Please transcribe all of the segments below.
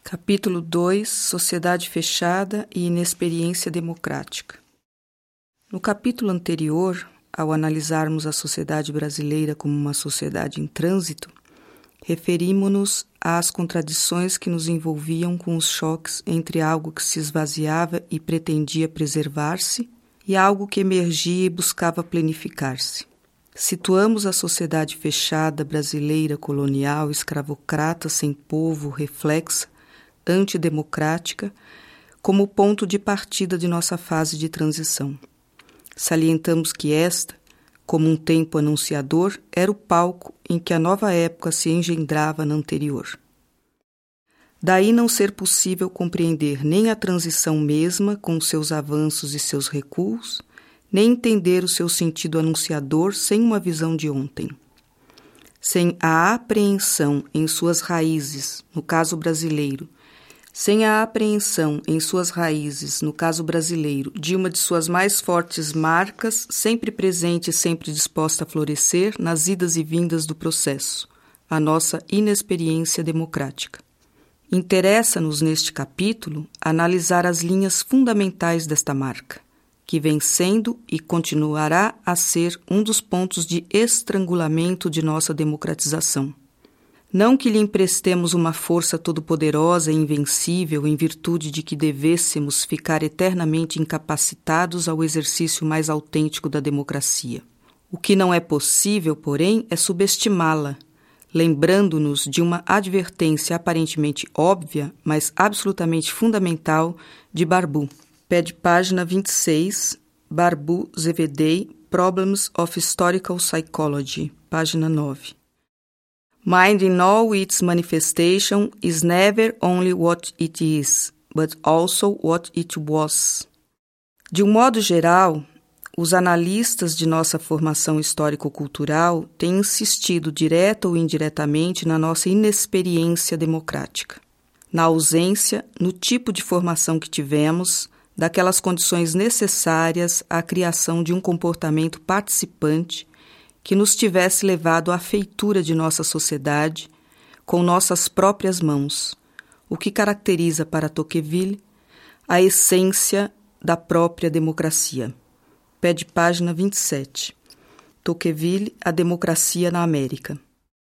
Capítulo 2 – Sociedade fechada e inexperiência democrática. No capítulo anterior, ao analisarmos a sociedade brasileira como uma sociedade em trânsito, referimos-nos às contradições que nos envolviam com os choques entre algo que se esvaziava e pretendia preservar-se e algo que emergia e buscava planificar-se. Situamos a sociedade fechada brasileira colonial, escravocrata, sem povo, reflexa, antidemocrática, como ponto de partida de nossa fase de transição. Salientamos que esta, como um tempo anunciador, era o palco em que a nova época se engendrava na anterior. Daí não ser possível compreender nem a transição mesma com seus avanços e seus recuos, nem entender o seu sentido anunciador sem uma visão de ontem. Sem a apreensão em suas raízes, no caso brasileiro, sem a apreensão em suas raízes, no caso brasileiro, de uma de suas mais fortes marcas, sempre presente e sempre disposta a florescer nas idas e vindas do processo, a nossa inexperiência democrática. Interessa-nos, neste capítulo, analisar as linhas fundamentais desta marca, que vem sendo e continuará a ser um dos pontos de estrangulamento de nossa democratização. Não que lhe emprestemos uma força todo-poderosa e invencível em virtude de que devêssemos ficar eternamente incapacitados ao exercício mais autêntico da democracia. O que não é possível, porém, é subestimá-la, lembrando-nos de uma advertência aparentemente óbvia, mas absolutamente fundamental, de Barbu. Pé de página 26, Barbu Zevedey, Problems of Historical Psychology, página 9. Mind in all its manifestation is never only what it is, but also what it was. De um modo geral, os analistas de nossa formação histórico-cultural têm insistido direta ou indiretamente na nossa inexperiência democrática, na ausência, no tipo de formação que tivemos, daquelas condições necessárias à criação de um comportamento participante que nos tivesse levado à feitura de nossa sociedade com nossas próprias mãos, o que caracteriza para Tocqueville a essência da própria democracia. Pé de página 27. Tocqueville, A Democracia na América.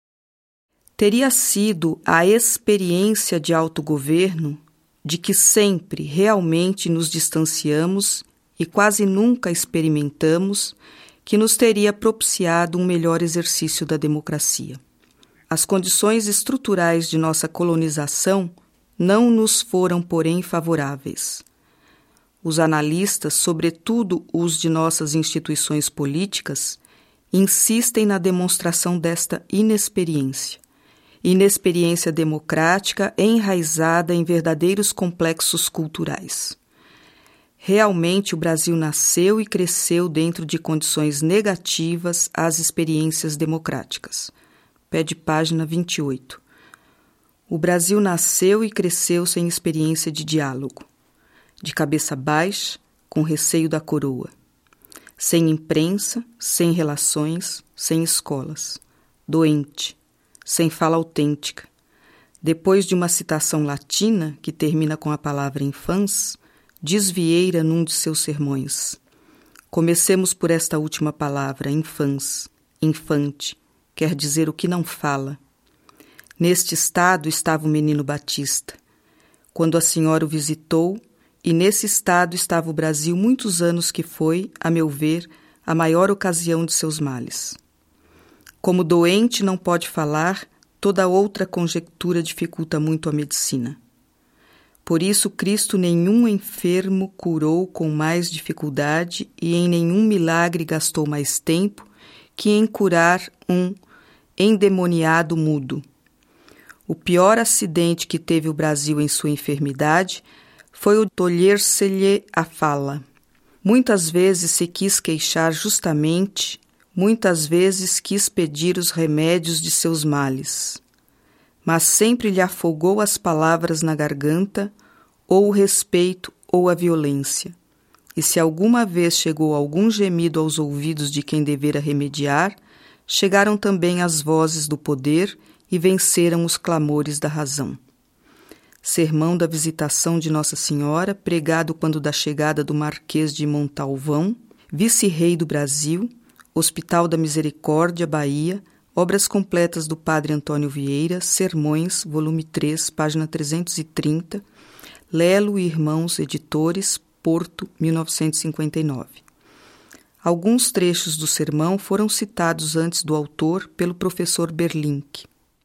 Teria sido a experiência de autogoverno de que sempre realmente nos distanciamos e quase nunca experimentamos que nos teria propiciado um melhor exercício da democracia. As condições estruturais de nossa colonização não nos foram, porém, favoráveis. Os analistas, sobretudo os de nossas instituições políticas, insistem na demonstração desta inexperiência democrática enraizada em verdadeiros complexos culturais. Realmente o Brasil nasceu e cresceu dentro de condições negativas às experiências democráticas. Pé de página 28. O Brasil nasceu e cresceu sem experiência de diálogo, de cabeça baixa, com receio da coroa, sem imprensa, sem relações, sem escolas, doente, sem fala autêntica. Depois de uma citação latina, que termina com a palavra infans, diz Vieira num de seus sermões: comecemos por esta última palavra, infans, infante, quer dizer o que não fala. Neste estado estava o menino Batista, quando a senhora o visitou, e nesse estado estava o Brasil muitos anos que foi, a meu ver, a maior ocasião de seus males. Como doente não pode falar, toda outra conjectura dificulta muito a medicina. Por isso, Cristo nenhum enfermo curou com mais dificuldade e em nenhum milagre gastou mais tempo que em curar um endemoniado mudo. O pior acidente que teve o Brasil em sua enfermidade foi o tolher-se-lhe a fala. Muitas vezes se quis queixar justamente, muitas vezes quis pedir os remédios de seus males, mas sempre lhe afogou as palavras na garganta, ou o respeito ou a violência. E se alguma vez chegou algum gemido aos ouvidos de quem devera remediar, chegaram também as vozes do poder e venceram os clamores da razão. Sermão da Visitação de Nossa Senhora, pregado quando da chegada do Marquês de Montalvão, Vice-Rei do Brasil, Hospital da Misericórdia, Bahia, Obras completas do Padre Antônio Vieira, Sermões, volume 3, página 330, Lelo e Irmãos, Editores, Porto, 1959. Alguns trechos do sermão foram citados antes do autor pelo professor Berlink.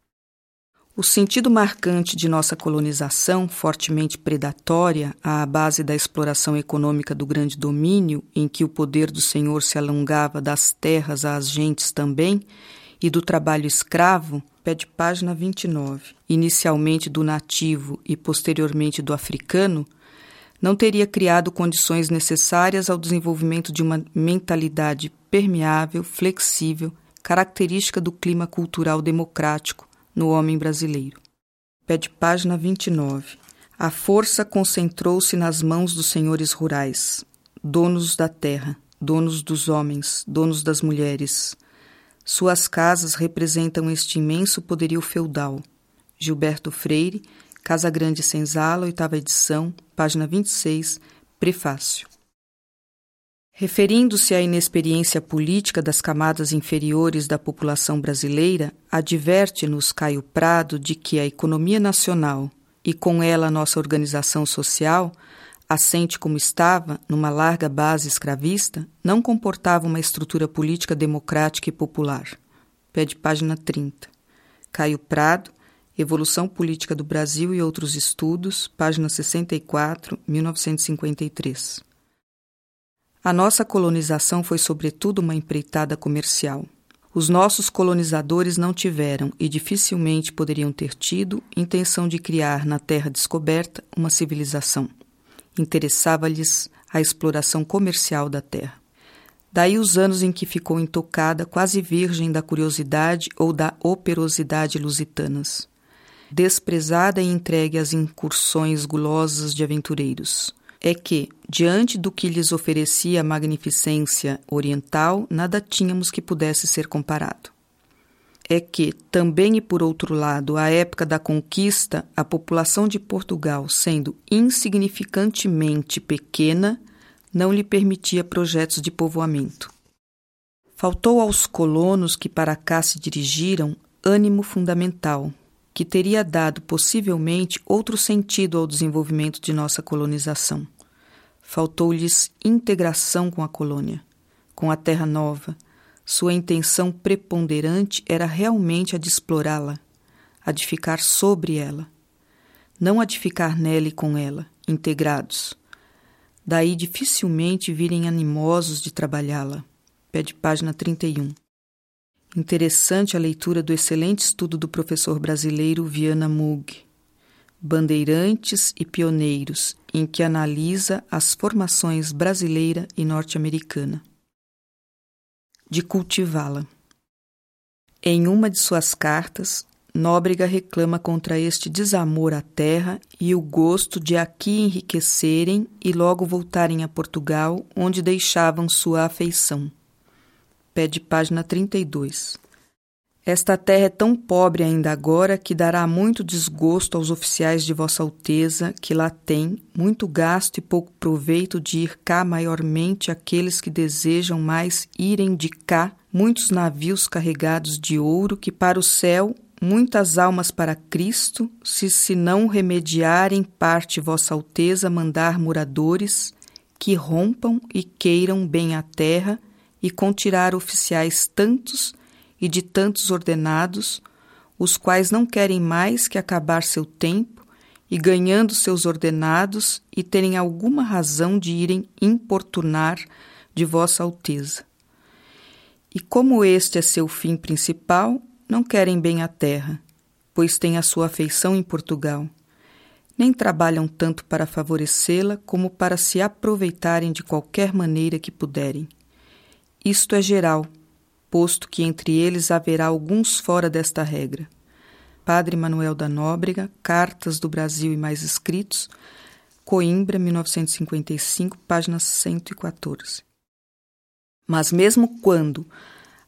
O sentido marcante de nossa colonização, fortemente predatória, à base da exploração econômica do grande domínio, em que o poder do senhor se alongava das terras às gentes também, e do trabalho escravo, pede página 29, inicialmente do nativo e posteriormente do africano, não teria criado condições necessárias ao desenvolvimento de uma mentalidade permeável, flexível, característica do clima cultural democrático no homem brasileiro. Pede página 29. A força concentrou-se nas mãos dos senhores rurais, donos da terra, donos dos homens, donos das mulheres. Suas casas representam este imenso poderio feudal. Gilberto Freire, Casa Grande Senzala, 8ª edição, página 26, prefácio. Referindo-se à inexperiência política das camadas inferiores da população brasileira, adverte-nos Caio Prado de que a economia nacional, e com ela a nossa organização social, assente como estava, numa larga base escravista, não comportava uma estrutura política democrática e popular. Pede página 30. Caio Prado, Evolução Política do Brasil e Outros Estudos, página 64, 1953. A nossa colonização foi, sobretudo, uma empreitada comercial. Os nossos colonizadores não tiveram, e dificilmente poderiam ter tido, intenção de criar na terra descoberta uma civilização. Interessava-lhes a exploração comercial da terra. Daí os anos em que ficou intocada, quase virgem da curiosidade ou da operosidade lusitanas. Desprezada e entregue às incursões gulosas de aventureiros. É que, diante do que lhes oferecia a magnificência oriental, nada tínhamos que pudesse ser comparado. É que, também e por outro lado, à época da conquista, a população de Portugal, sendo insignificantemente pequena, não lhe permitia projetos de povoamento. Faltou aos colonos que para cá se dirigiram ânimo fundamental, que teria dado possivelmente outro sentido ao desenvolvimento de nossa colonização. Faltou-lhes integração com a colônia, com a terra nova. Sua intenção preponderante era realmente a de explorá-la, a de ficar sobre ela, não a de ficar nela e com ela, integrados. Daí dificilmente virem animosos de trabalhá-la. Pede página 31. Interessante a leitura do excelente estudo do professor brasileiro Viana Mug, Bandeirantes e Pioneiros, em que analisa as formações brasileira e norte-americana. De cultivá-la. Em uma de suas cartas, Nóbrega reclama contra este desamor à terra e o gosto de aqui enriquecerem e logo voltarem a Portugal, onde deixavam sua afeição. Pede página 32. Esta terra é tão pobre ainda agora que dará muito desgosto aos oficiais de Vossa Alteza, que lá têm muito gasto e pouco proveito de ir cá maiormente aqueles que desejam mais irem de cá muitos navios carregados de ouro que para o céu, muitas almas para Cristo, se não remediarem parte Vossa Alteza mandar moradores que rompam e queiram bem a terra e com tirar oficiais tantos e de tantos ordenados, os quais não querem mais que acabar seu tempo e ganhando seus ordenados e terem alguma razão de irem importunar de Vossa Alteza. E como este é seu fim principal, não querem bem a terra, pois têm a sua afeição em Portugal. Nem trabalham tanto para favorecê-la como para se aproveitarem de qualquer maneira que puderem. Isto é geral, posto que entre eles haverá alguns fora desta regra. Padre Manuel da Nóbrega, Cartas do Brasil e Mais Escritos, Coimbra, 1955, página 114. Mas mesmo quando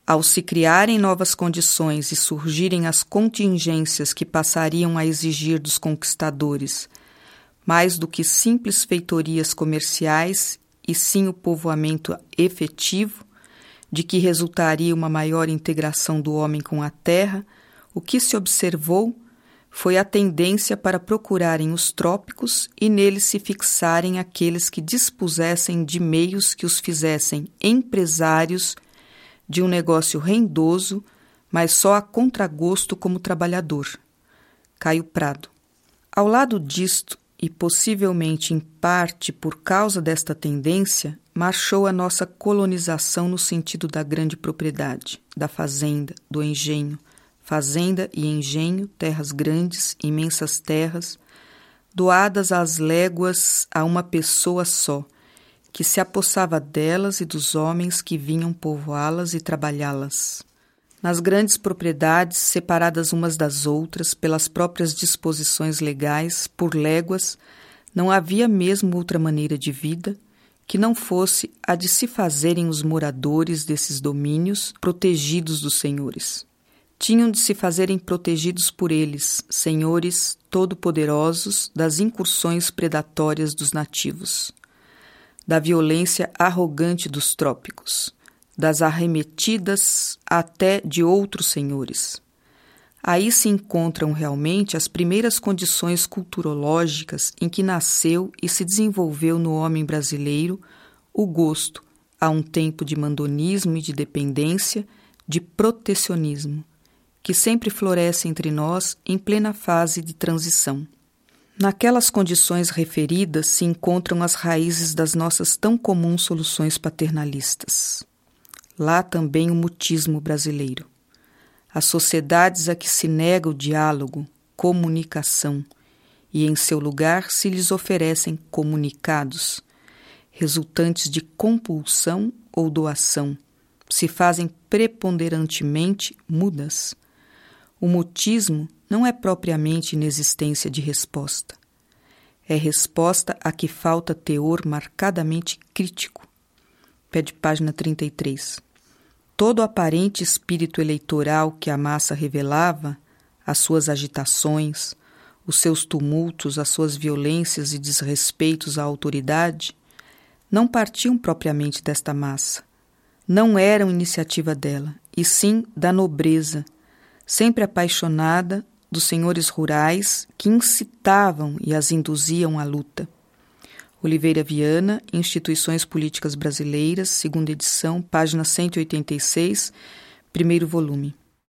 Ao se criarem novas condições e surgirem as contingências que passariam a exigir dos conquistadores, mais do que simples feitorias comerciais e sim o povoamento efetivo, de que resultaria uma maior integração do homem com a terra, o que se observou foi a tendência para procurarem os trópicos e neles se fixarem aqueles que dispusessem de meios que os fizessem empresários de um negócio rendoso, mas só a contragosto como trabalhador. Caio Prado. Ao lado disto, e possivelmente em parte por causa desta tendência, marchou a nossa colonização no sentido da grande propriedade, da fazenda, do engenho, fazenda e engenho, terras grandes, imensas terras, doadas às léguas a uma pessoa só, que se apossava delas e dos homens que vinham povoá-las e trabalhá-las. Nas grandes propriedades, separadas umas das outras pelas próprias disposições legais, por léguas, não havia mesmo outra maneira de vida que não fosse a de se fazerem os moradores desses domínios protegidos dos senhores. Tinham de se fazerem protegidos por eles, senhores todo-poderosos, das incursões predatórias dos nativos, da violência arrogante dos trópicos, das arremetidas até de outros senhores. Aí se encontram realmente as primeiras condições culturológicas em que nasceu e se desenvolveu no homem brasileiro o gosto, a um tempo de mandonismo e de dependência, de protecionismo, que sempre floresce entre nós em plena fase de transição. Naquelas condições referidas se encontram as raízes das nossas tão comuns soluções paternalistas. Lá também o mutismo brasileiro. As sociedades a que se nega o diálogo, comunicação, e em seu lugar se lhes oferecem comunicados, resultantes de compulsão ou doação, se fazem preponderantemente mudas. O mutismo não é propriamente inexistência de resposta. É resposta a que falta teor marcadamente crítico. Pé de página 33. Todo o aparente espírito eleitoral que a massa revelava, as suas agitações, os seus tumultos, as suas violências e desrespeitos à autoridade, não partiam propriamente desta massa. Não eram iniciativa dela, e sim da nobreza, sempre apaixonada dos senhores rurais que incitavam e as induziam à luta. Oliveira Viana, Instituições Políticas Brasileiras, segunda edição, página 186, primeiro volume.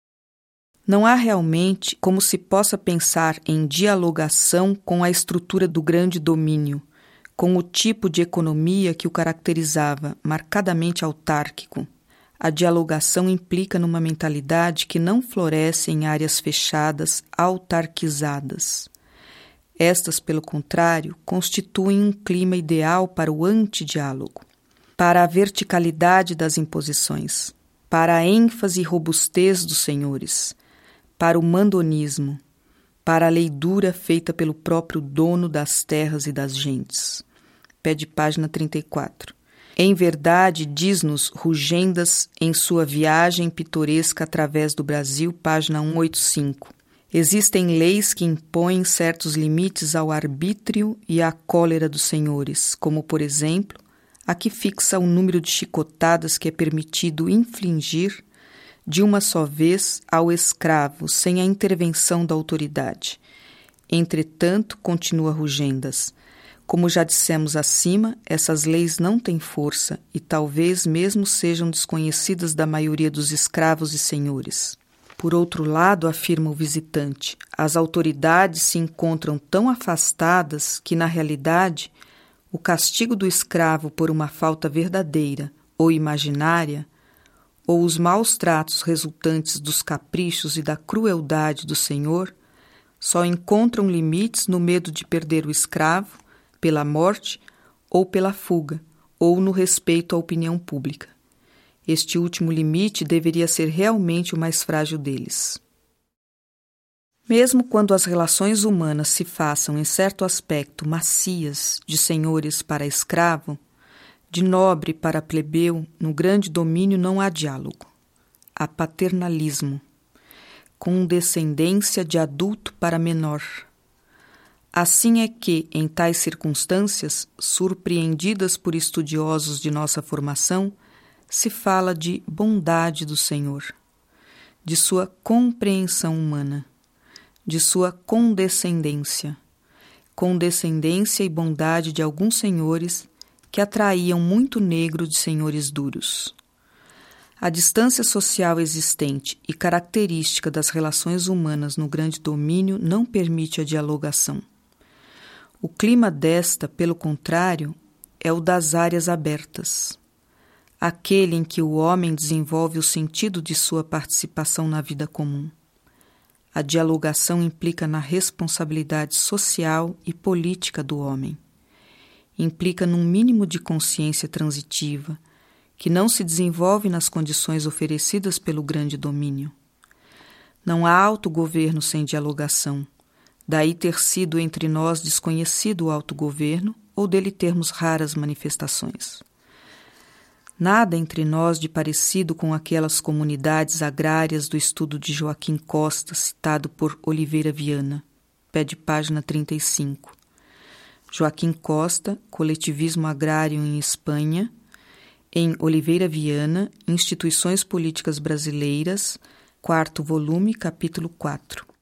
Não há realmente como se possa pensar em dialogação com a estrutura do grande domínio, com o tipo de economia que o caracterizava, marcadamente autárquico. A dialogação implica numa mentalidade que não floresce em áreas fechadas, autarquizadas. Estas, pelo contrário, constituem um clima ideal para o antidiálogo, para a verticalidade das imposições, para a ênfase e robustez dos senhores, para o mandonismo, para a lei dura feita pelo próprio dono das terras e das gentes. Pé de página 34. Em verdade, diz-nos Rugendas em sua viagem pitoresca através do Brasil, página 185. Existem leis que impõem certos limites ao arbítrio e à cólera dos senhores, como, por exemplo, a que fixa o número de chicotadas que é permitido infligir de uma só vez ao escravo, sem a intervenção da autoridade. Entretanto, continua Rugendas, como já dissemos acima, essas leis não têm força e talvez mesmo sejam desconhecidas da maioria dos escravos e senhores. Por outro lado, afirma o visitante, as autoridades se encontram tão afastadas que, na realidade, o castigo do escravo por uma falta verdadeira ou imaginária, ou os maus tratos resultantes dos caprichos e da crueldade do senhor, só encontram limites no medo de perder o escravo, pela morte ou pela fuga, ou no respeito à opinião pública. Este último limite deveria ser realmente o mais frágil deles. Mesmo quando as relações humanas se façam, em certo aspecto, macias de senhores para escravo, de nobre para plebeu, no grande domínio não há diálogo. a paternalismo, condescendência de adulto para menor. Assim é que, em tais circunstâncias, surpreendidas por estudiosos de nossa formação, se fala de bondade do Senhor, de sua compreensão humana, de sua condescendência e bondade de alguns senhores que atraíam muito negro de senhores duros. A distância social existente e característica das relações humanas no grande domínio não permite a dialogação. O clima desta, pelo contrário, é o das áreas abertas, aquele em que o homem desenvolve o sentido de sua participação na vida comum. A dialogação implica na responsabilidade social e política do homem. Implica num mínimo de consciência transitiva, que não se desenvolve nas condições oferecidas pelo grande domínio. Não há autogoverno sem dialogação, daí ter sido entre nós desconhecido o autogoverno ou dele termos raras manifestações. Nada entre nós de parecido com aquelas comunidades agrárias do estudo de Joaquim Costa, citado por Oliveira Viana, pé de página 35. Joaquim Costa, Coletivismo Agrário em Espanha, em Oliveira Viana, Instituições Políticas Brasileiras, 4º volume, capítulo 4.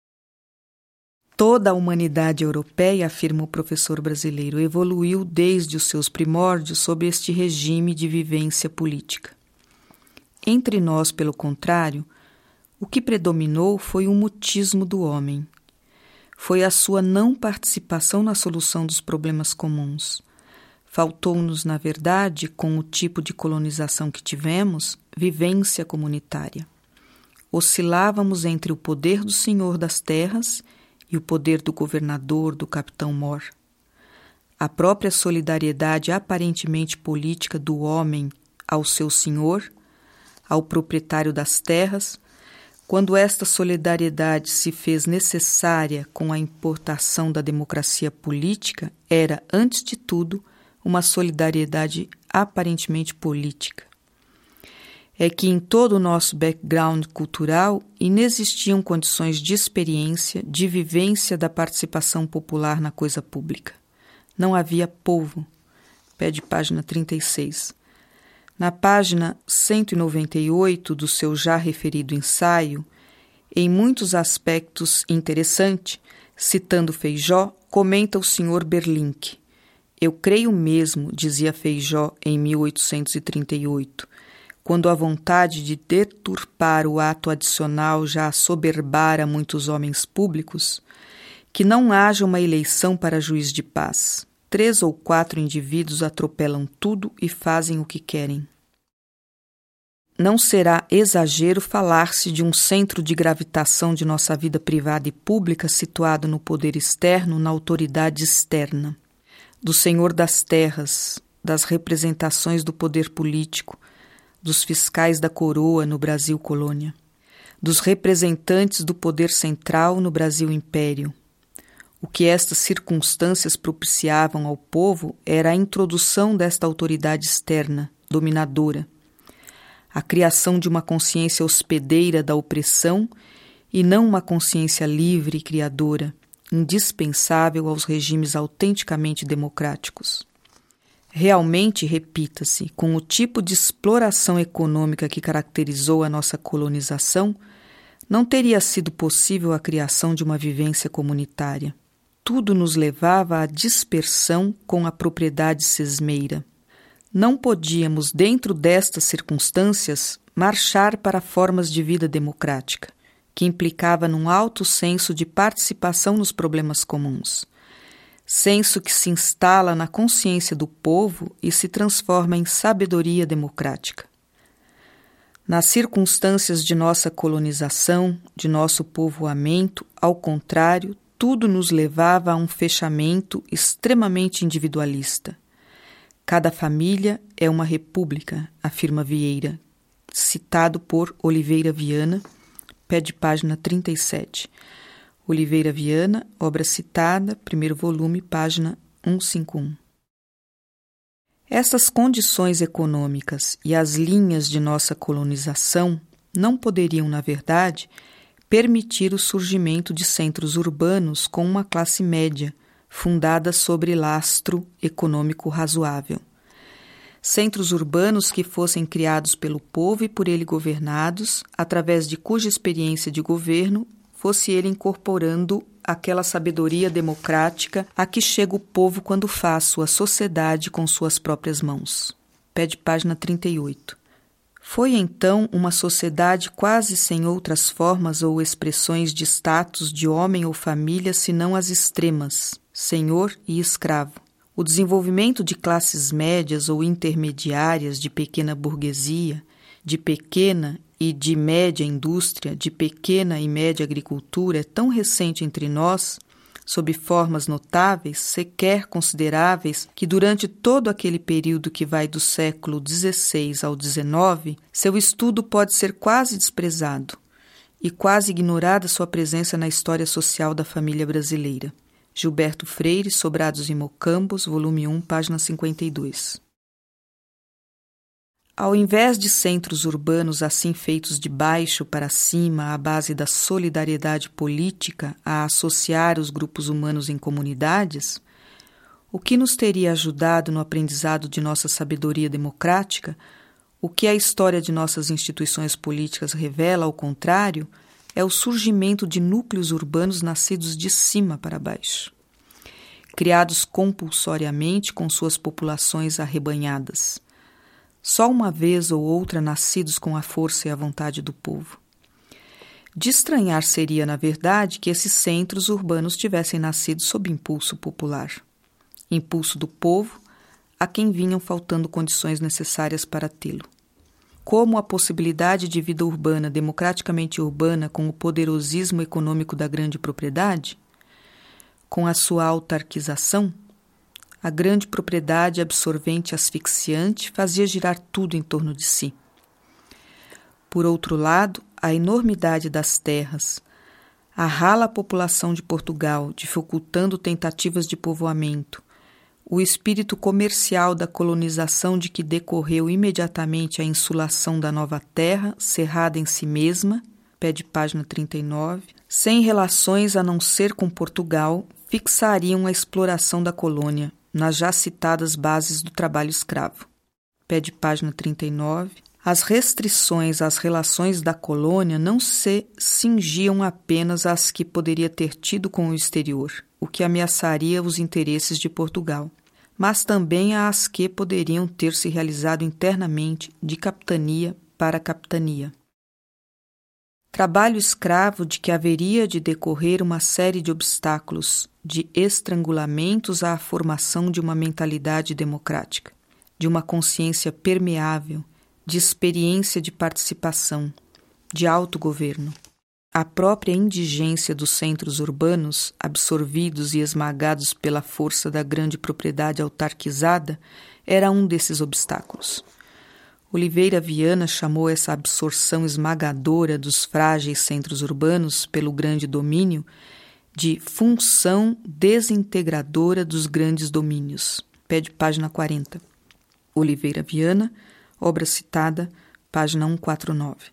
Toda a humanidade europeia, afirma o professor brasileiro, evoluiu desde os seus primórdios sob este regime de vivência política. Entre nós, pelo contrário, o que predominou foi o mutismo do homem. Foi a sua não participação na solução dos problemas comuns. Faltou-nos, na verdade, com o tipo de colonização que tivemos, vivência comunitária. Oscilávamos entre o poder do senhor das terras e o poder do governador, do capitão-mor. A própria solidariedade aparentemente política do homem ao seu senhor, ao proprietário das terras, quando esta solidariedade se fez necessária com a importação da democracia política, era, antes de tudo, uma solidariedade aparentemente política. É que em todo o nosso background cultural inexistiam condições de experiência, de vivência da participação popular na coisa pública. Não havia povo. Pé de página 36. Na página 198 do seu já referido ensaio, em muitos aspectos interessante, citando Feijó, comenta o Sr. Berlink. Eu creio mesmo, dizia Feijó em 1838, quando a vontade de deturpar o ato adicional já assoberbara muitos homens públicos, que não haja uma eleição para juiz de paz. 3 ou 4 indivíduos atropelam tudo e fazem o que querem. Não será exagero falar-se de um centro de gravitação de nossa vida privada e pública situado no poder externo, na autoridade externa, do senhor das terras, das representações do poder político, dos fiscais da coroa no Brasil colônia, dos representantes do poder central no Brasil império. O que estas circunstâncias propiciavam ao povo era a introdução desta autoridade externa, dominadora, a criação de uma consciência hospedeira da opressão e não uma consciência livre e criadora, indispensável aos regimes autenticamente democráticos. Realmente, repita-se, com o tipo de exploração econômica que caracterizou a nossa colonização, não teria sido possível a criação de uma vivência comunitária. Tudo nos levava à dispersão com a propriedade sesmeira. Não podíamos, dentro destas circunstâncias, marchar para formas de vida democrática, que implicava num alto senso de participação nos problemas comuns. Senso que se instala na consciência do povo e se transforma em sabedoria democrática. Nas circunstâncias de nossa colonização, de nosso povoamento, ao contrário, tudo nos levava a um fechamento extremamente individualista. Cada família é uma república, afirma Vieira, citado por Oliveira Viana, pé de página 37. Oliveira Viana, obra citada, 1º volume, página 151. Essas condições econômicas e as linhas de nossa colonização, não poderiam, na verdade, permitir o surgimento de centros urbanos com uma classe média, fundada sobre lastro econômico razoável. Centros urbanos que fossem criados pelo povo e por ele governados, através de cuja experiência de governo fosse ele incorporando aquela sabedoria democrática a que chega o povo quando faz sua sociedade com suas próprias mãos. Pede página 38. Foi então uma sociedade quase sem outras formas ou expressões de status de homem ou família senão as extremas, senhor e escravo. O desenvolvimento de classes médias ou intermediárias de pequena burguesia, de pequena e de média indústria, de pequena e média agricultura é tão recente entre nós, sob formas notáveis, sequer consideráveis, que durante todo aquele período que vai do século XVI ao XIX, seu estudo pode ser quase desprezado e quase ignorada sua presença na história social da família brasileira. Gilberto Freire, Sobrados e Mocambos, volume 1, página 52. Ao invés de centros urbanos assim feitos de baixo para cima à base da solidariedade política a associar os grupos humanos em comunidades, o que nos teria ajudado no aprendizado de nossa sabedoria democrática, o que a história de nossas instituições políticas revela, ao contrário, é o surgimento de núcleos urbanos nascidos de cima para baixo, criados compulsoriamente com suas populações arrebanhadas, só uma vez ou outra nascidos com a força e a vontade do povo. De estranhar seria, na verdade, que esses centros urbanos tivessem nascido sob impulso popular, impulso do povo, a quem vinham faltando condições necessárias para tê-lo. Como a possibilidade de vida urbana, democraticamente urbana, com o poderosismo econômico da grande propriedade, com a sua autarquização, a grande propriedade absorvente e asfixiante fazia girar tudo em torno de si. Por outro lado, a enormidade das terras, a rala população de Portugal, dificultando tentativas de povoamento, o espírito comercial da colonização de que decorreu imediatamente a insulação da nova terra, cerrada em si mesma, pede página 39, sem relações a não ser com Portugal, fixariam a exploração da colônia nas já citadas bases do trabalho escravo. Pede página 39. As restrições às relações da colônia não se cingiam apenas às que poderia ter tido com o exterior, o que ameaçaria os interesses de Portugal, mas também às que poderiam ter se realizado internamente de capitania para capitania. Trabalho escravo de que haveria de decorrer uma série de obstáculos, de estrangulamentos à formação de uma mentalidade democrática, de uma consciência permeável, de experiência de participação, de autogoverno. A própria indigência dos centros urbanos, absorvidos e esmagados pela força da grande propriedade autarquizada, era um desses obstáculos. Oliveira Viana chamou essa absorção esmagadora dos frágeis centros urbanos pelo grande domínio de função desintegradora dos grandes domínios. Pede página 40. Oliveira Viana, obra citada, página 149.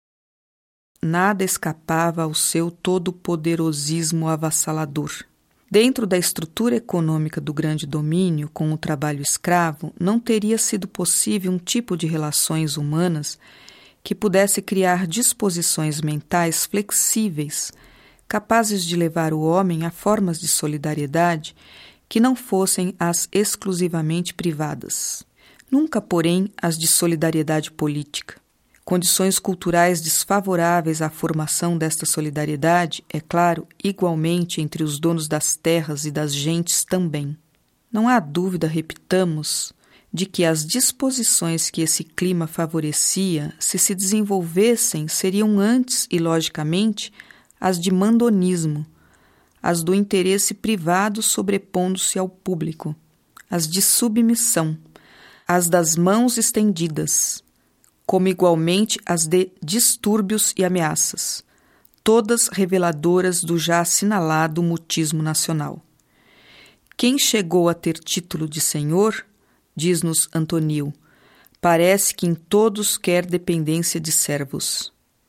Nada escapava ao seu todo-poderosismo avassalador. Dentro da estrutura econômica do grande domínio, com o trabalho escravo, não teria sido possível um tipo de relações humanas que pudesse criar disposições mentais flexíveis, capazes de levar o homem a formas de solidariedade que não fossem as exclusivamente privadas. Nunca, porém, as de solidariedade política. Condições culturais desfavoráveis à formação desta solidariedade, é claro, igualmente entre os donos das terras e das gentes também. Não há dúvida, repitamos, de que as disposições que esse clima favorecia, se desenvolvessem, seriam antes e, logicamente, as de mandonismo, as do interesse privado sobrepondo-se ao público, as de submissão, as das mãos estendidas, como igualmente as de distúrbios e ameaças, todas reveladoras do já assinalado mutismo nacional. Quem chegou a ter título de senhor, diz-nos Antonil, parece que em todos quer dependência de servos.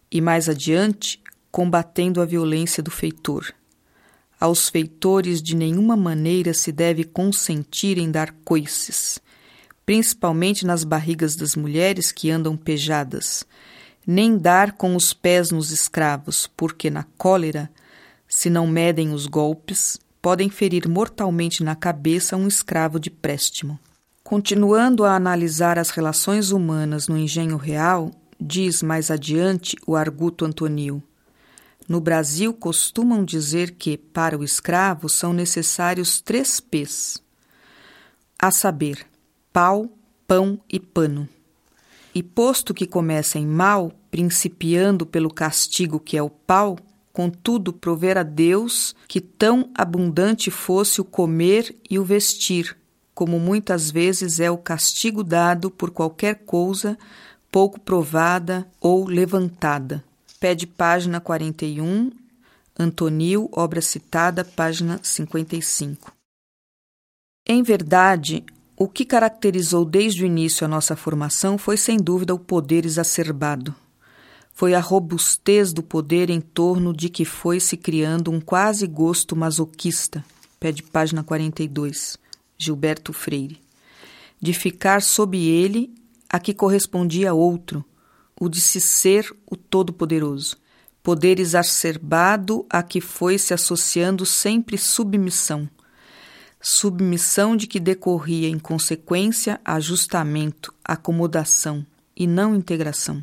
E mais adiante, combatendo a violência do feitor. Aos feitores de nenhuma maneira se deve consentir em dar coices, principalmente nas barrigas das mulheres que andam pejadas, nem dar com os pés nos escravos, porque na cólera, se não medem os golpes, podem ferir mortalmente na cabeça um escravo de préstimo. Continuando a analisar as relações humanas no engenho real, diz mais adiante o arguto Antonil: no Brasil costumam dizer que, para o escravo, são necessários 3 P's, a saber, pau, pão e pano. E posto que comecem mal, principiando pelo castigo que é o pau, contudo prover a Deus que tão abundante fosse o comer e o vestir, como muitas vezes é o castigo dado por qualquer coisa pouco provada ou levantada. Pede página 41, Antonil, obra citada, página 55. Em verdade, o que caracterizou desde o início a nossa formação foi sem dúvida o poder exacerbado. Foi a robustez do poder em torno de que foi se criando um quase gosto masoquista, pede página 42, Gilberto Freire, de ficar sob ele a que correspondia outro, o de se ser o Todo-Poderoso. Poder exacerbado a que foi se associando sempre submissão. Submissão de que decorria, em consequência, ajustamento, acomodação e não integração.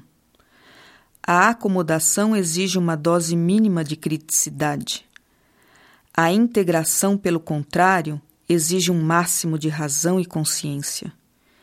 A acomodação exige uma dose mínima de criticidade. A integração, pelo contrário, exige um máximo de razão e consciência.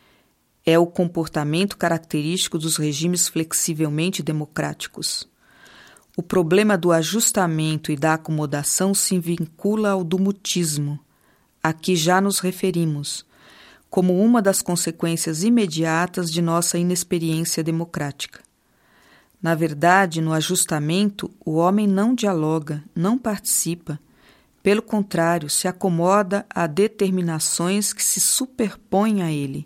É o comportamento característico dos regimes flexivelmente democráticos. O problema do ajustamento e da acomodação se vincula ao do mutismo, a que já nos referimos, como uma das consequências imediatas de nossa inexperiência democrática. Na verdade, no ajustamento, o homem não dialoga, não participa. Pelo contrário, se acomoda a determinações que se superpõem a ele.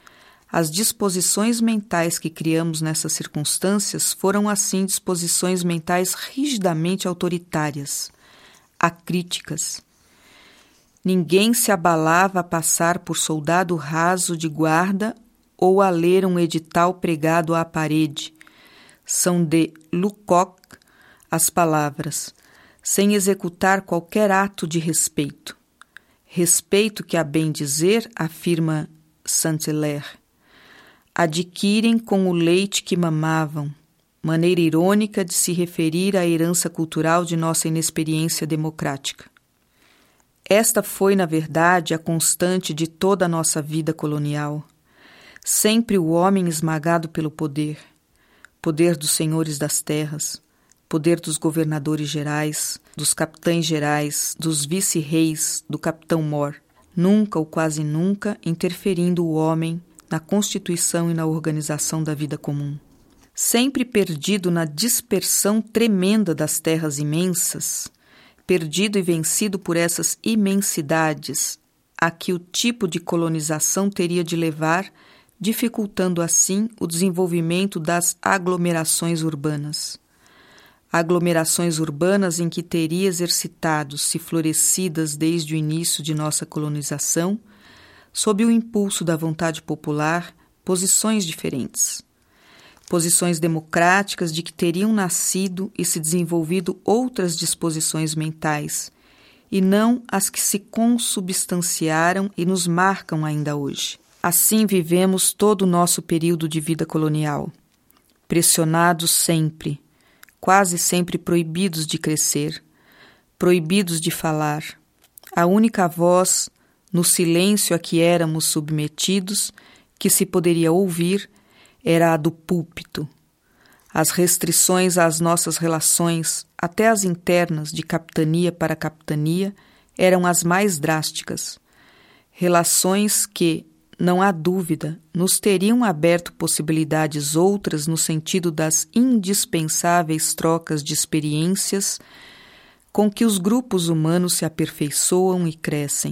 As disposições mentais que criamos nessas circunstâncias foram, assim, disposições mentais rigidamente autoritárias, acríticas. Ninguém se abalava a passar por soldado raso de guarda ou a ler um edital pregado à parede. São de Lecoq as palavras, sem executar qualquer ato de respeito. Respeito que, a bem dizer, afirma Saint-Hilaire, adquirem com o leite que mamavam, maneira irônica de se referir à herança cultural de nossa inexperiência democrática. Esta foi, na verdade, a constante de toda a nossa vida colonial. Sempre o homem esmagado pelo poder. Poder dos senhores das terras, poder dos governadores gerais, dos capitães gerais, dos vice-reis, do capitão-mor, nunca ou quase nunca interferindo o homem na constituição e na organização da vida comum. Sempre perdido na dispersão tremenda das terras imensas, perdido e vencido por essas imensidades a que o tipo de colonização teria de levar, dificultando assim o desenvolvimento das aglomerações urbanas. Aglomerações urbanas em que teria exercitado-se florescidas desde o início de nossa colonização, sob o impulso da vontade popular, posições diferentes. Posições democráticas de que teriam nascido e se desenvolvido outras disposições mentais, e não as que se consubstanciaram e nos marcam ainda hoje. Assim vivemos todo o nosso período de vida colonial, pressionados sempre, quase sempre proibidos de crescer, proibidos de falar. A única voz, no silêncio a que éramos submetidos, que se poderia ouvir, era a do púlpito. As restrições às nossas relações, até as internas de capitania para capitania, eram as mais drásticas. Relações que, não há dúvida, nos teriam aberto possibilidades outras no sentido das indispensáveis trocas de experiências com que os grupos humanos se aperfeiçoam e crescem.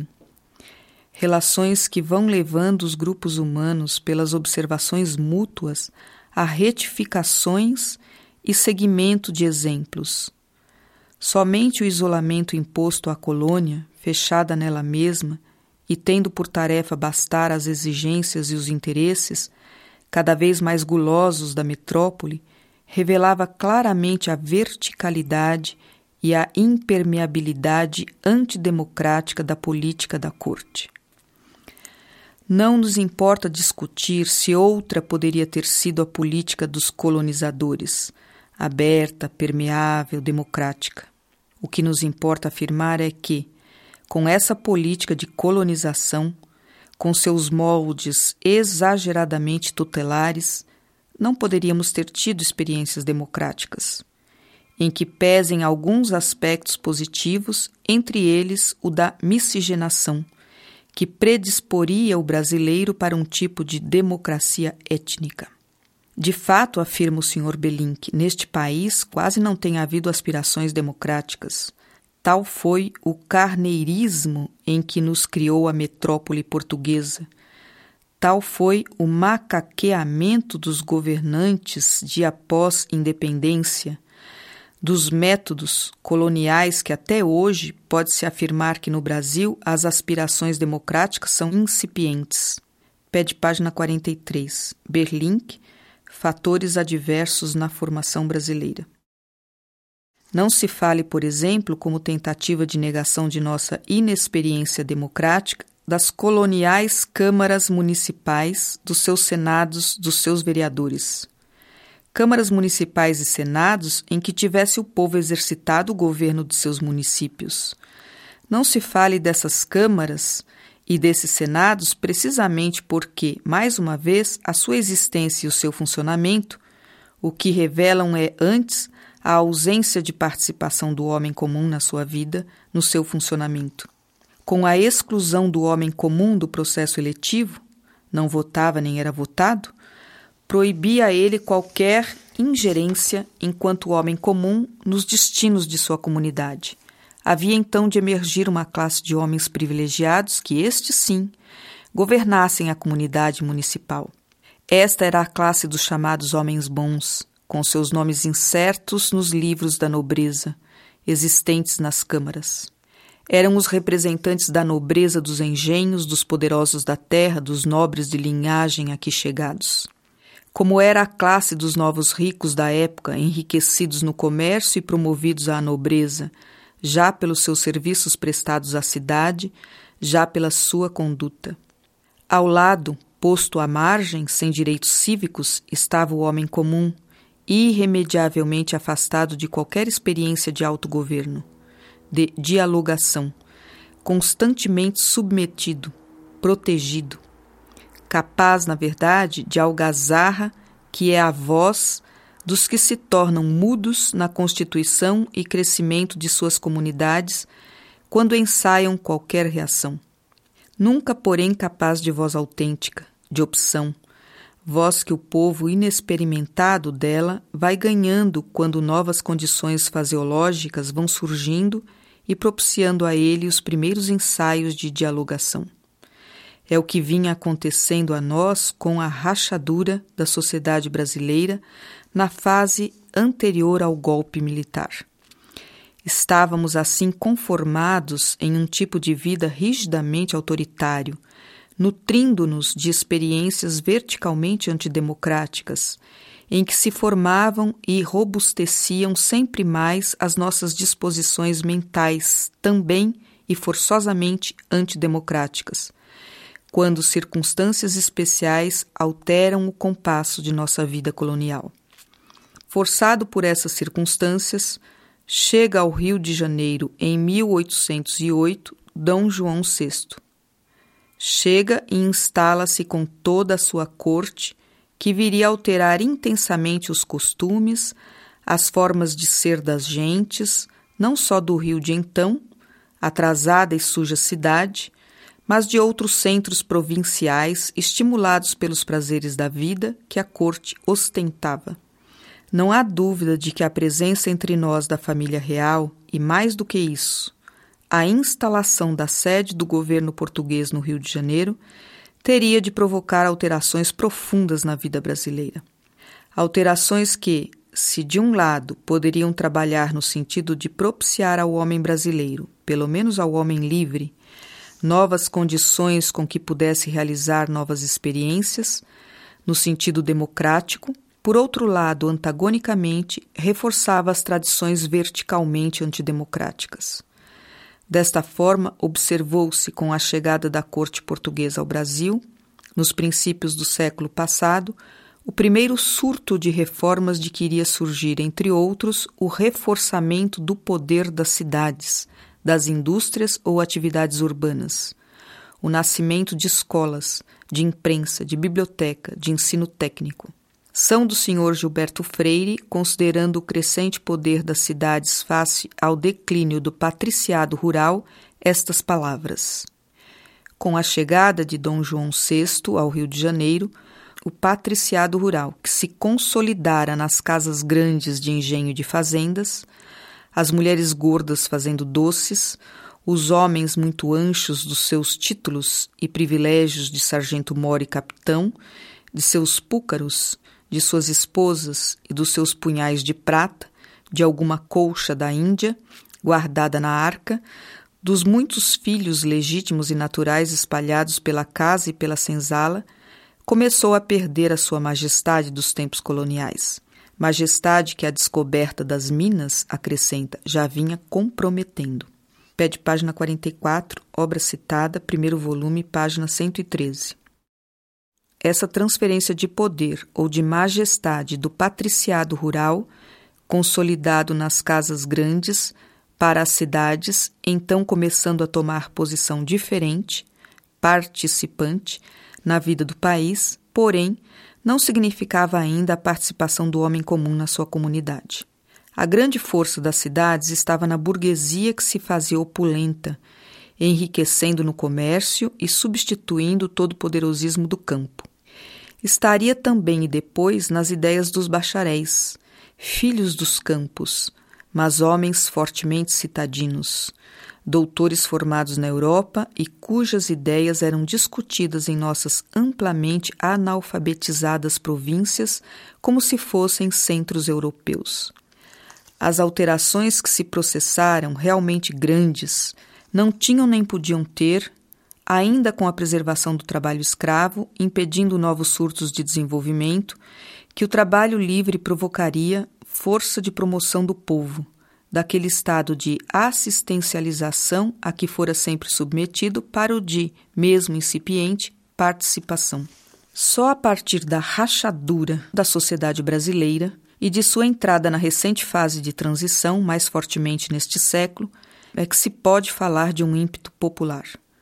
Relações que vão levando os grupos humanos, pelas observações mútuas, a retificações e seguimento de exemplos. Somente o isolamento imposto à colônia, fechada nela mesma, e tendo por tarefa bastar as exigências e os interesses, cada vez mais gulosos da metrópole, revelava claramente a verticalidade e a impermeabilidade antidemocrática da política da corte. Não nos importa discutir se outra poderia ter sido a política dos colonizadores, aberta, permeável, democrática. O que nos importa afirmar é que, com essa política de colonização, com seus moldes exageradamente tutelares, não poderíamos ter tido experiências democráticas, em que pesem alguns aspectos positivos, entre eles o da miscigenação, que predisporia o brasileiro para um tipo de democracia étnica. De fato, afirma o Sr. Belink, neste país quase não tem havido aspirações democráticas. Tal foi o carneirismo em que nos criou a metrópole portuguesa. Tal foi o macaqueamento dos governantes de após independência, dos métodos coloniais que até hoje pode-se afirmar que no Brasil as aspirações democráticas são incipientes. Pede página 43. Belink, Fatores adversos na formação brasileira. Não se fale, por exemplo, como tentativa de negação de nossa inexperiência democrática, das coloniais câmaras municipais, dos seus senados, dos seus vereadores. Câmaras municipais e senados em que tivesse o povo exercitado o governo de seus municípios. Não se fale dessas câmaras e desses senados precisamente porque, mais uma vez, a sua existência e o seu funcionamento, o que revelam é, antes, a ausência de participação do homem comum na sua vida, no seu funcionamento. Com a exclusão do homem comum do processo eletivo, não votava nem era votado, proibia a ele qualquer ingerência enquanto homem comum nos destinos de sua comunidade. Havia então de emergir uma classe de homens privilegiados que, estes sim, governassem a comunidade municipal. Esta era a classe dos chamados homens bons, com seus nomes incertos nos livros da nobreza, existentes nas câmaras. Eram os representantes da nobreza dos engenhos, dos poderosos da terra, dos nobres de linhagem aqui chegados. Como era a classe dos novos ricos da época, enriquecidos no comércio e promovidos à nobreza, já pelos seus serviços prestados à cidade, já pela sua conduta. Ao lado, posto à margem, sem direitos cívicos, estava o homem comum, irremediavelmente afastado de qualquer experiência de autogoverno, de dialogação, constantemente submetido, protegido, capaz, na verdade, de algazarra, que é a voz dos que se tornam mudos na constituição e crescimento de suas comunidades quando ensaiam qualquer reação. Nunca, porém, capaz de voz autêntica, de opção, voz que o povo inexperimentado dela vai ganhando quando novas condições faseológicas vão surgindo e propiciando a ele os primeiros ensaios de dialogação. É o que vinha acontecendo a nós com a rachadura da sociedade brasileira na fase anterior ao golpe militar. Estávamos assim conformados em um tipo de vida rigidamente autoritário, nutrindo-nos de experiências verticalmente antidemocráticas, em que se formavam e robusteciam sempre mais as nossas disposições mentais, também e forçosamente antidemocráticas, quando circunstâncias especiais alteram o compasso de nossa vida colonial. Forçado por essas circunstâncias, chega ao Rio de Janeiro em 1808 D. João VI. Chega e instala-se com toda a sua corte, que viria alterar intensamente os costumes, as formas de ser das gentes, não só do Rio de então, atrasada e suja cidade, mas de outros centros provinciais estimulados pelos prazeres da vida que a corte ostentava. Não há dúvida de que a presença entre nós da família real, e mais do que isso, a instalação da sede do governo português no Rio de Janeiro, teria de provocar alterações profundas na vida brasileira. Alterações que, se de um lado poderiam trabalhar no sentido de propiciar ao homem brasileiro, pelo menos ao homem livre, novas condições com que pudesse realizar novas experiências, no sentido democrático, por outro lado, antagonicamente, reforçava as tradições verticalmente antidemocráticas. Desta forma, observou-se com a chegada da corte portuguesa ao Brasil, nos princípios do século passado, o primeiro surto de reformas de que iria surgir, entre outros, o reforçamento do poder das cidades, das indústrias ou atividades urbanas, o nascimento de escolas, de imprensa, de biblioteca, de ensino técnico. São do Sr. Gilberto Freire, considerando o crescente poder das cidades face ao declínio do patriciado rural, estas palavras. Com a chegada de Dom João VI ao Rio de Janeiro, o patriciado rural, que se consolidara nas casas grandes de engenho e de fazendas, as mulheres gordas fazendo doces, os homens muito anchos dos seus títulos e privilégios de sargento-mor e capitão, de seus púcaros, de suas esposas e dos seus punhais de prata, de alguma colcha da Índia, guardada na arca, dos muitos filhos legítimos e naturais espalhados pela casa e pela senzala, começou a perder a sua majestade dos tempos coloniais. Majestade que a descoberta das minas, acrescenta, já vinha comprometendo. Pé de página 44, obra citada, primeiro volume, página 113. Essa transferência de poder ou de majestade do patriciado rural, consolidado nas casas grandes, para as cidades, então começando a tomar posição diferente, participante, na vida do país, porém, não significava ainda a participação do homem comum na sua comunidade. A grande força das cidades estava na burguesia que se fazia opulenta, enriquecendo no comércio e substituindo todo o poderosismo do campo. Estaria também e depois nas ideias dos bacharéis, filhos dos campos, mas homens fortemente citadinos, doutores formados na Europa e cujas ideias eram discutidas em nossas amplamente analfabetizadas províncias como se fossem centros europeus. As alterações que se processaram, realmente grandes, não tinham nem podiam ter, ainda com a preservação do trabalho escravo, impedindo novos surtos de desenvolvimento, que o trabalho livre provocaria força de promoção do povo, daquele estado de assistencialização a que fora sempre submetido para o de, mesmo incipiente, participação. Só a partir da rachadura da sociedade brasileira e de sua entrada na recente fase de transição, mais fortemente neste século, é que se pode falar de um ímpeto popular,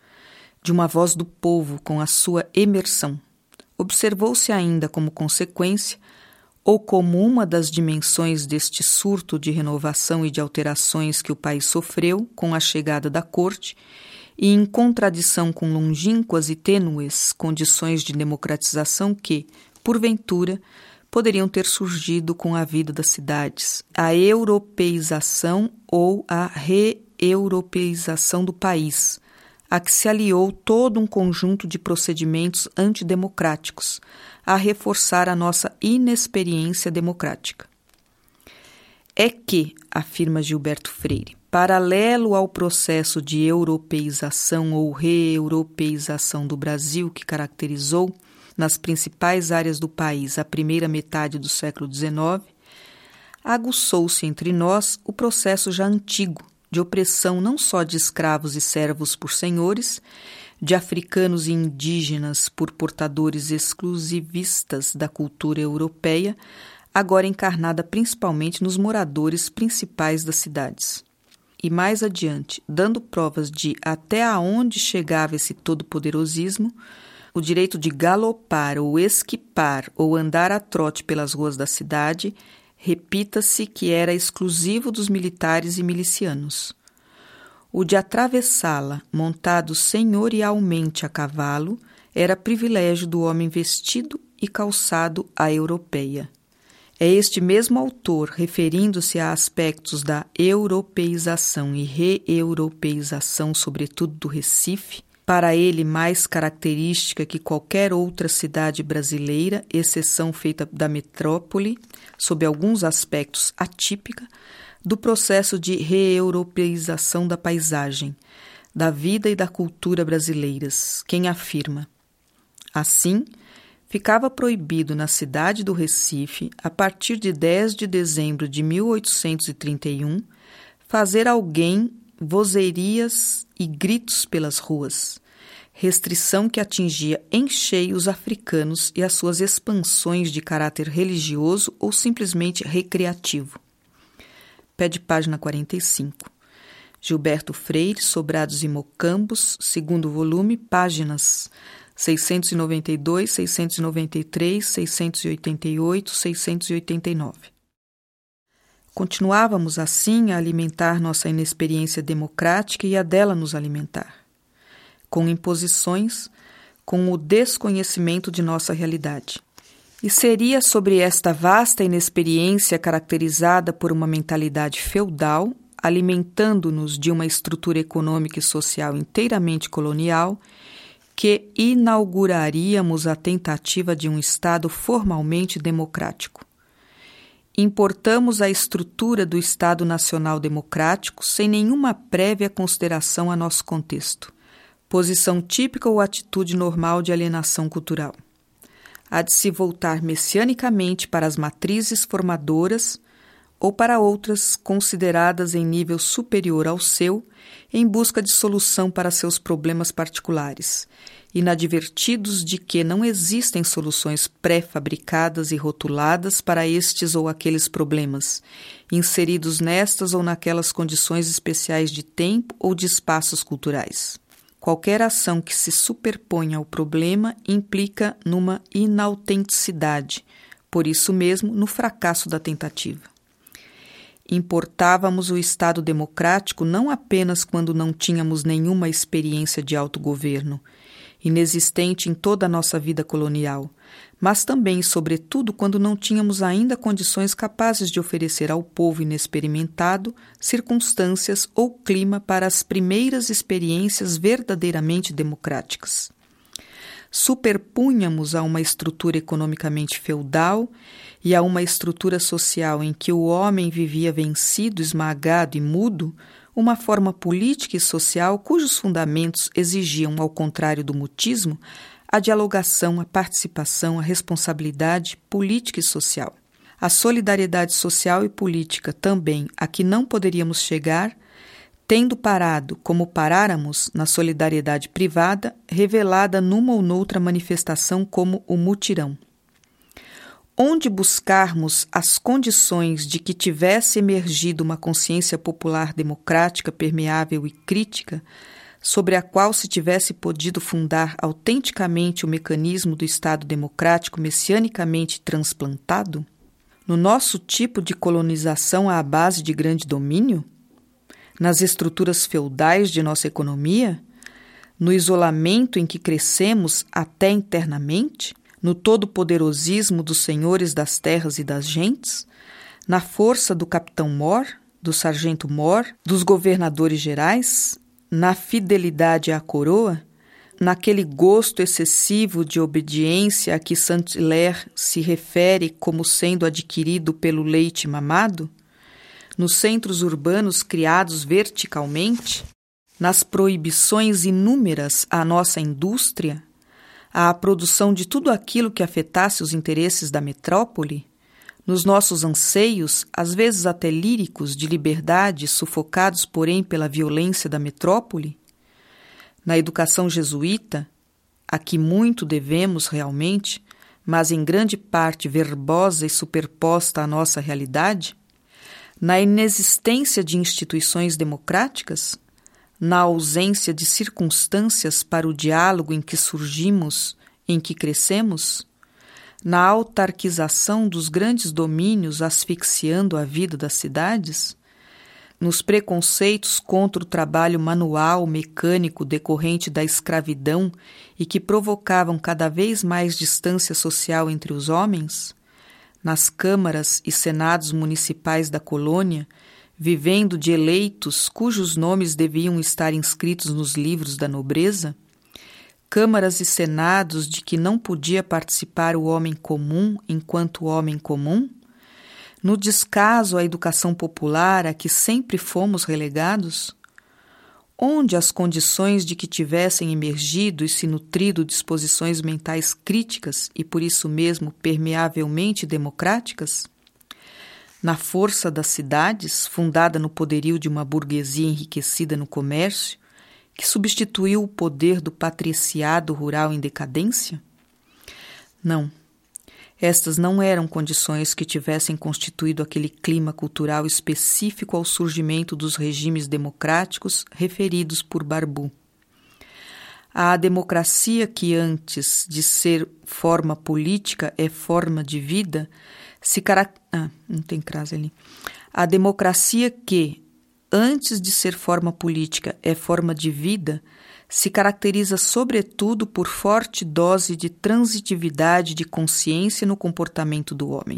de uma voz do povo com a sua emersão. Observou-se ainda como consequência ou como uma das dimensões deste surto de renovação e de alterações que o país sofreu com a chegada da corte e em contradição com longínquas e tênues condições de democratização que, porventura, poderiam ter surgido com a vida das cidades, a europeização ou a re-europeização do país, a que se aliou todo um conjunto de procedimentos antidemocráticos, a reforçar a nossa inexperiência democrática. É que, afirma Gilberto Freire, paralelo ao processo de europeização ou re-europeização do Brasil que caracterizou, nas principais áreas do país, a primeira metade do século XIX, aguçou-se entre nós o processo já antigo de opressão não só de escravos e servos por senhores, de africanos e indígenas por portadores exclusivistas da cultura europeia, agora encarnada principalmente nos moradores principais das cidades. E mais adiante, dando provas de até aonde chegava esse todo-poderosismo, o direito de galopar ou esquipar ou andar a trote pelas ruas da cidade, repita-se que era exclusivo dos militares e milicianos. O de atravessá-la, montado senhorialmente a cavalo, era privilégio do homem vestido e calçado à europeia. É este mesmo autor, referindo-se a aspectos da europeização e re-europeização, sobretudo do Recife, para ele mais característica que qualquer outra cidade brasileira, exceção feita da metrópole, sob alguns aspectos atípica, do processo de reeuropeização da paisagem, da vida e da cultura brasileiras, quem afirma. Assim, ficava proibido na cidade do Recife, a partir de 10 de dezembro de 1831, fazer alguém vozerias e gritos pelas ruas, restrição que atingia em cheio os africanos e as suas expansões de caráter religioso ou simplesmente recreativo. Pé de página 45. Gilberto Freire, Sobrados e Mocambos, segundo volume, páginas 692, 693, 688, 689. Continuávamos assim a alimentar nossa inexperiência democrática e a dela nos alimentar, com imposições, com o desconhecimento de nossa realidade. E seria sobre esta vasta inexperiência caracterizada por uma mentalidade feudal, alimentando-nos de uma estrutura econômica e social inteiramente colonial, que inauguraríamos a tentativa de um Estado formalmente democrático. Importamos a estrutura do Estado Nacional Democrático sem nenhuma prévia consideração a nosso contexto, posição típica ou atitude normal de alienação cultural. Há de se voltar messianicamente para as matrizes formadoras ou para outras consideradas em nível superior ao seu, em busca de solução para seus problemas particulares, inadvertidos de que não existem soluções pré-fabricadas e rotuladas para estes ou aqueles problemas, inseridos nestas ou naquelas condições especiais de tempo ou de espaços culturais. Qualquer ação que se superponha ao problema implica numa inautenticidade, por isso mesmo no fracasso da tentativa. Importávamos o Estado democrático não apenas quando não tínhamos nenhuma experiência de autogoverno, inexistente em toda a nossa vida colonial, mas também, sobretudo, quando não tínhamos ainda condições capazes de oferecer ao povo inexperimentado circunstâncias ou clima para as primeiras experiências verdadeiramente democráticas. Superpunhamos a uma estrutura economicamente feudal e a uma estrutura social em que o homem vivia vencido, esmagado e mudo, uma forma política e social cujos fundamentos exigiam, ao contrário do mutismo, a dialogação, a participação, a responsabilidade política e social. A solidariedade social e política também, a que não poderíamos chegar, tendo parado, como paráramos, na solidariedade privada, revelada numa ou noutra manifestação como o mutirão. Onde buscarmos as condições de que tivesse emergido uma consciência popular democrática, permeável e crítica, sobre a qual se tivesse podido fundar autenticamente o mecanismo do Estado democrático messianicamente transplantado? No nosso tipo de colonização à base de grande domínio? Nas estruturas feudais de nossa economia? No isolamento em que crescemos até internamente? No todo-poderosismo dos senhores das terras e das gentes? Na força do capitão Mor, do sargento Mor, dos governadores gerais? Na fidelidade à coroa? Naquele gosto excessivo de obediência a que Saint-Hilaire se refere como sendo adquirido pelo leite mamado? Nos centros urbanos criados verticalmente? Nas proibições inúmeras à nossa indústria? À produção de tudo aquilo que afetasse os interesses da metrópole? Nos nossos anseios, às vezes até líricos, de liberdade, sufocados, porém, pela violência da metrópole? Na educação jesuíta, a que muito devemos realmente, mas em grande parte verbosa e superposta à nossa realidade? Na inexistência de instituições democráticas? Na ausência de circunstâncias para o diálogo em que surgimos, em que crescemos? Na autarquização dos grandes domínios asfixiando a vida das cidades? Nos preconceitos contra o trabalho manual, mecânico decorrente da escravidão e que provocavam cada vez mais distância social entre os homens? Nas câmaras e senados municipais da colônia, vivendo de eleitos cujos nomes deviam estar inscritos nos livros da nobreza? câmaras e senados de que não podia participar o homem comum enquanto homem comum? No descaso à educação popular a que sempre fomos relegados? Onde as condições de que tivessem emergido e se nutrido disposições mentais críticas e por isso mesmo permeavelmente democráticas? Na força das cidades, fundada no poderio de uma burguesia enriquecida no comércio, que substituiu o poder do patriciado rural em decadência? Não. Estas não eram condições que tivessem constituído aquele clima cultural específico ao surgimento dos regimes democráticos referidos por Barbu. A democracia que antes de ser forma política é forma de vida, A democracia que, antes de ser forma política, é forma de vida, se caracteriza sobretudo por forte dose de transitividade de consciência no comportamento do homem.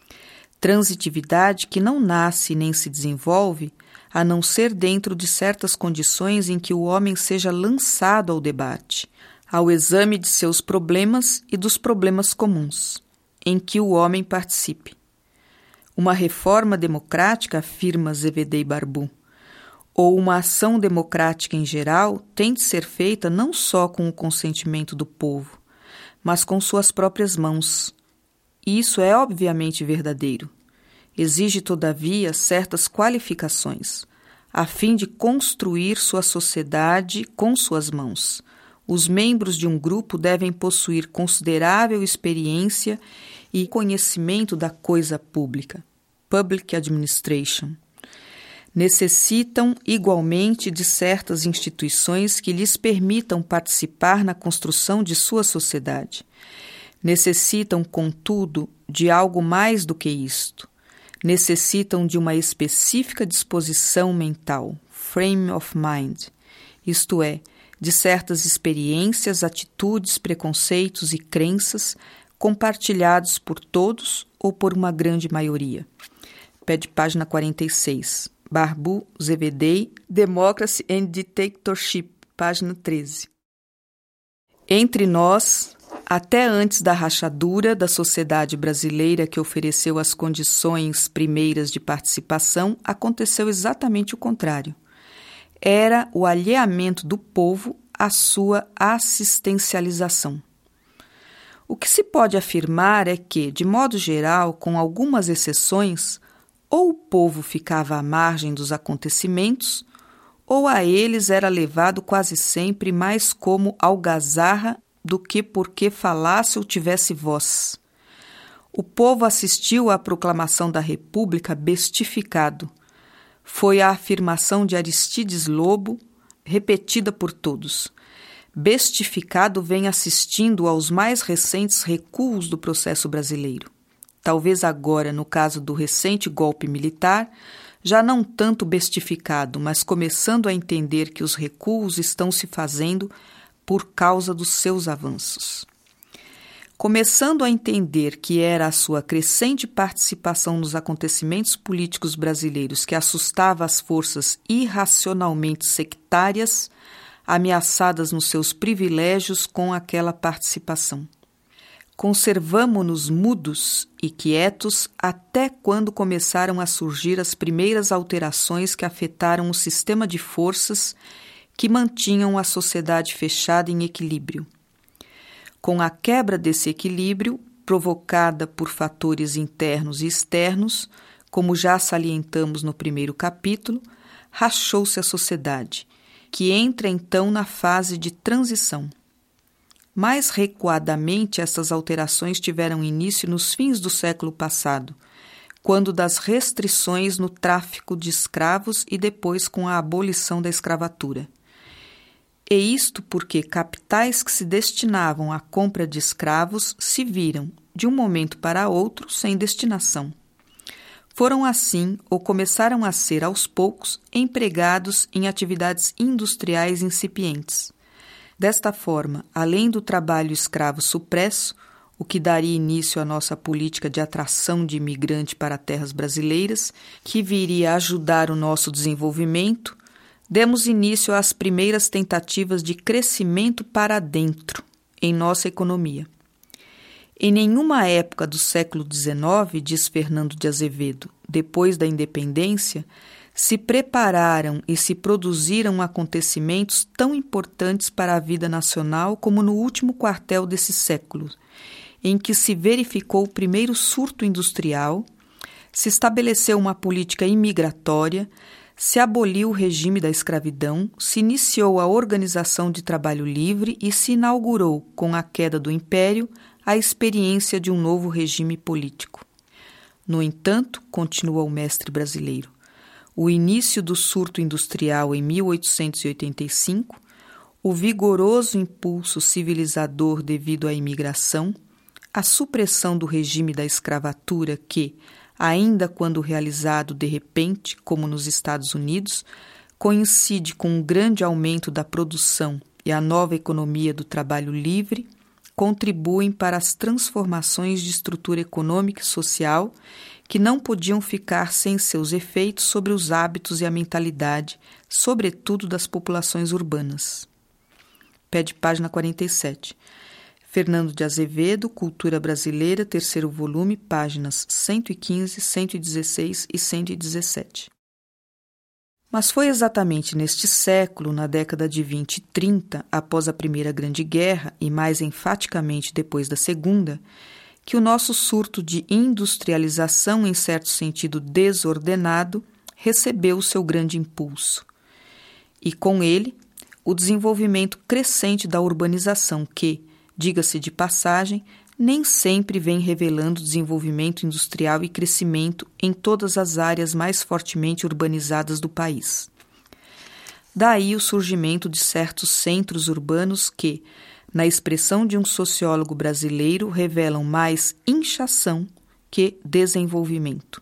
Transitividade que não nasce nem se desenvolve, a não ser dentro de certas condições em que o homem seja lançado ao debate, ao exame de seus problemas e dos problemas comuns, em que o homem participe. Uma reforma democrática, afirma Zebedee Barbu, ou uma ação democrática em geral, tem de ser feita não só com o consentimento do povo, mas com suas próprias mãos. E isso é obviamente verdadeiro. Exige, todavia, certas qualificações, a fim de construir sua sociedade com suas mãos. Os membros de um grupo devem possuir considerável experiência e conhecimento da coisa pública, public administration. Necessitam igualmente de certas instituições que lhes permitam participar na construção de sua sociedade. Necessitam, contudo, de algo mais do que isto. Necessitam de uma específica disposição mental, frame of mind, isto é, de certas experiências, atitudes, preconceitos e crenças compartilhados por todos ou por uma grande maioria. Pede página 46. Barbu, Zebedee, Democracy and Dictatorship, página 13. Entre nós, até antes da rachadura da sociedade brasileira que ofereceu as condições primeiras de participação, aconteceu exatamente o contrário. Era o alheamento do povo à sua assistencialização. O que se pode afirmar é que, de modo geral, com algumas exceções, ou o povo ficava à margem dos acontecimentos, ou a eles era levado quase sempre mais como algazarra do que porque falasse ou tivesse voz. O povo assistiu à proclamação da República bestificado. Foi a afirmação de Aristides Lobo, repetida por todos. Bestificado vem assistindo aos mais recentes recuos do processo brasileiro. Talvez agora, no caso do recente golpe militar, já não tanto bestificado, mas começando a entender que os recuos estão se fazendo por causa dos seus avanços. Começando a entender que era a sua crescente participação nos acontecimentos políticos brasileiros que assustava as forças irracionalmente sectárias, ameaçadas nos seus privilégios com aquela participação. Conservamo-nos mudos e quietos até quando começaram a surgir as primeiras alterações que afetaram o sistema de forças que mantinham a sociedade fechada em equilíbrio. Com a quebra desse equilíbrio, provocada por fatores internos e externos, como já salientamos no primeiro capítulo, rachou-se a sociedade, que entra então na fase de transição. Mais recuadamente, essas alterações tiveram início nos fins do século passado, quando das restrições no tráfico de escravos e depois com a abolição da escravatura. E isto porque capitais que se destinavam à compra de escravos se viram, de um momento para outro, sem destinação. Foram assim, ou começaram a ser aos poucos, empregados em atividades industriais incipientes. Desta forma, além do trabalho escravo supresso, o que daria início à nossa política de atração de imigrante para terras brasileiras, que viria a ajudar o nosso desenvolvimento, demos início às primeiras tentativas de crescimento para dentro em nossa economia. Em nenhuma época do século XIX, diz Fernando de Azevedo, depois da independência, se prepararam e se produziram acontecimentos tão importantes para a vida nacional como no último quartel desse século, em que se verificou o primeiro surto industrial, se estabeleceu uma política imigratória, se aboliu o regime da escravidão, se iniciou a organização de trabalho livre e se inaugurou, com a queda do Império, a experiência de um novo regime político. No entanto, continua o mestre brasileiro, o início do surto industrial em 1885, o vigoroso impulso civilizador devido à imigração, a supressão do regime da escravatura que, ainda quando realizado de repente, como nos Estados Unidos, coincide com um grande aumento da produção e a nova economia do trabalho livre, contribuem para as transformações de estrutura econômica e social que não podiam ficar sem seus efeitos sobre os hábitos e a mentalidade, sobretudo das populações urbanas. Pé de página 47. Fernando de Azevedo, Cultura Brasileira, 3º volume, páginas 115, 116 e 117. Mas foi exatamente neste século, na década de 20 e 30, após a Primeira Grande Guerra e mais enfaticamente depois da Segunda, que o nosso surto de industrialização, em certo sentido desordenado, recebeu o seu grande impulso. E com ele, o desenvolvimento crescente da urbanização que, diga-se de passagem, nem sempre vem revelando desenvolvimento industrial e crescimento em todas as áreas mais fortemente urbanizadas do país. Daí o surgimento de certos centros urbanos que, na expressão de um sociólogo brasileiro, revelam mais inchação que desenvolvimento.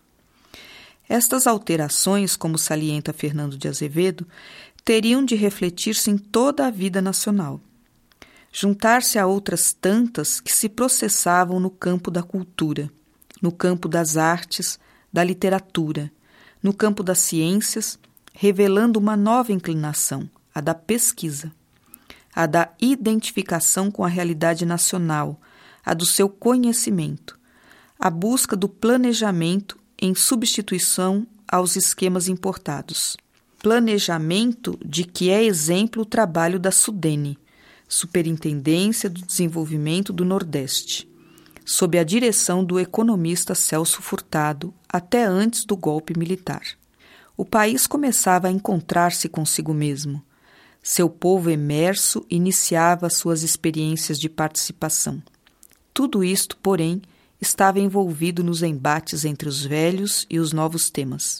Estas alterações, como salienta Fernando de Azevedo, teriam de refletir-se em toda a vida nacional. Juntar-se a outras tantas que se processavam no campo da cultura, no campo das artes, da literatura, no campo das ciências, revelando uma nova inclinação, a da pesquisa, a da identificação com a realidade nacional, a do seu conhecimento, a busca do planejamento em substituição aos esquemas importados. Planejamento de que é exemplo o trabalho da SUDENE, Superintendência do Desenvolvimento do Nordeste, sob a direção do economista Celso Furtado, até antes do golpe militar. O país começava a encontrar-se consigo mesmo. Seu povo emerso iniciava suas experiências de participação. Tudo isto, porém, estava envolvido nos embates entre os velhos e os novos temas.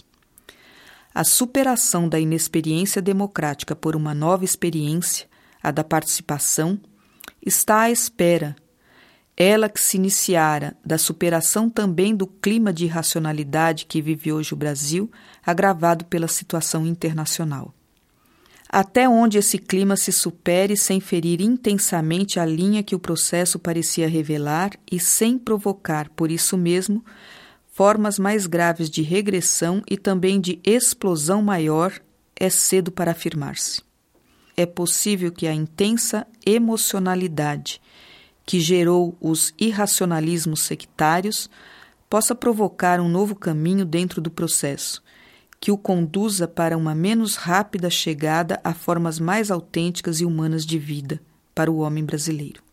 A superação da inexperiência democrática por uma nova experiência, a da participação, está à espera, ela que se iniciara da superação também do clima de irracionalidade que vive hoje o Brasil, agravado pela situação internacional. Até onde esse clima se supere sem ferir intensamente a linha que o processo parecia revelar e sem provocar, por isso mesmo, formas mais graves de regressão e também de explosão maior, é cedo para afirmar-se. É possível que a intensa emocionalidade que gerou os irracionalismos sectários possa provocar um novo caminho dentro do processo, que o conduza para uma menos rápida chegada a formas mais autênticas e humanas de vida para o homem brasileiro.